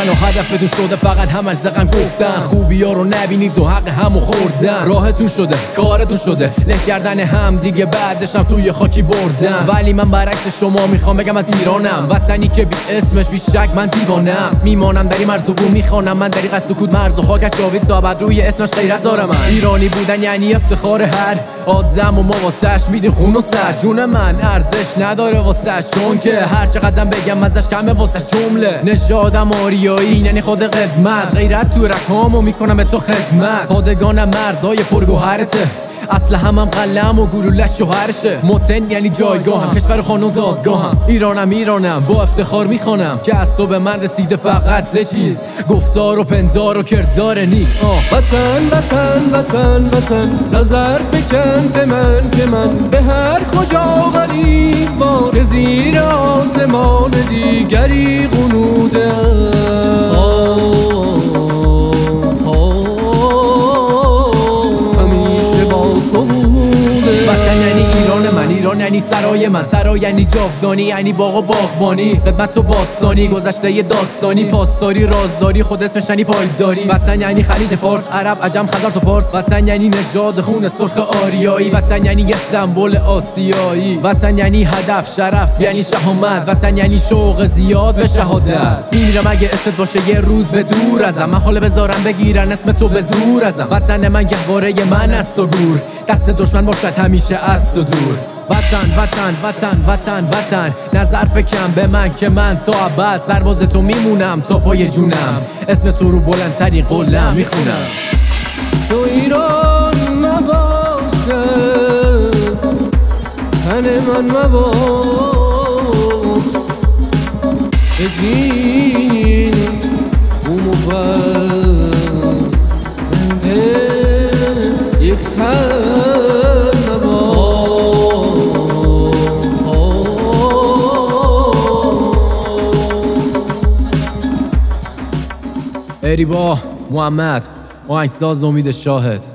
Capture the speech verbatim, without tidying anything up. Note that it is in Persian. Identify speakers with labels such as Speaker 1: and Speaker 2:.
Speaker 1: بردن و هدفتون شده فقط همش زقم گفتن خوبی ها رو نبینید و حق همو خوردن راهتون شده کارتون شده له کردن هم دیگه بعدشم توی خاکی بردم ولی من برعکس شما میخوام بگم از ایرانم وطنی که بی اسمش بی شک من دیوانم میمانم در این مرز و بوم میخوانم من در این قصد و کود مرز و خاکش جاوید صابت روی اسمش غیرت دارم من ایرانی بودن یعنی افتخار هر آدم و ما واسش میدیم خون و سر جون من ارزش نداره واسش چون که هر چقدرم بگم ازش کمه واسش جمله نژادم آریایی یعنی خود قدمت غیرت تو رکامو میکنم به تو خدمت پادگانم مرزای پرگوهرته اصل همم قلم و گلولش شوهرشه متن یعنی جایگاهم کشور خانه و زادگاهم ایرانم ایرانم با افتخار میخوانم که از تو به من رسیده فقط سه چیز گفتار و پندار و کردار نیک
Speaker 2: وطن وطن وطن وطن نظر بکن به من که من به هر کجا غریب وار زیر آسمان دیگری غنوده
Speaker 1: وطن یعنی ایران من ایران یعنی سرای من سرای یعنی جاودانی یعنی باغ و باغبانی خدمت و باستانی گذشته ی داستانی پاسداری رازداری خود اسمش یعنی پایداری وطن یعنی خلیج فارس عرب عجم خزر تا پارس وطن یعنی نژاد خون سرخ آریایی وطن یعنی یه سمبل آسیایی وطن یعنی هدف شرف یعنی شهامت وطن یعنی شوق زیاد به شهادت میمیرم اگه اسمت باشه یه روز به دور ازم من حال بذارم بگیرن اسم تو به زور ازم وطن من گهواره من است و گور دست دشمن باشد همیشه از تو دور وطن وطن وطن وطن وطن نظر فکم به من که من تا ابد سرباز تو میمونم تا پای جونم اسم تو رو بلندترین قلم میخونم
Speaker 2: تو ایران نباشه تن من مباش بدین بوم و بر زنده یک تن
Speaker 1: اری با محمد آهنگساز امید شاهد